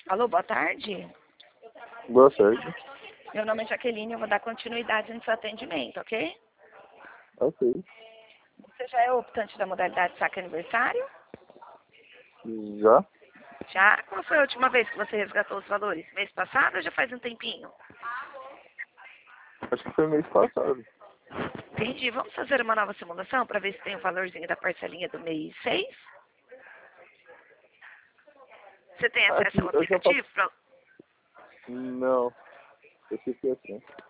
Alô, boa tarde. Boa tarde. Meu nome é Jaqueline, eu vou dar continuidade no seu atendimento, ok? Ok. Você já é optante da modalidade saque aniversário? Já? Já? Qual foi a última vez que você resgatou os valores? Mês passado ou já faz um tempinho? Acho que foi mês passado. Entendi. Vamos fazer uma nova simulação para ver se tem o valorzinho da parcelinha do mês 6? Você tem acesso ao Eu já faço... aplicativo? Não. Eu fiquei assim.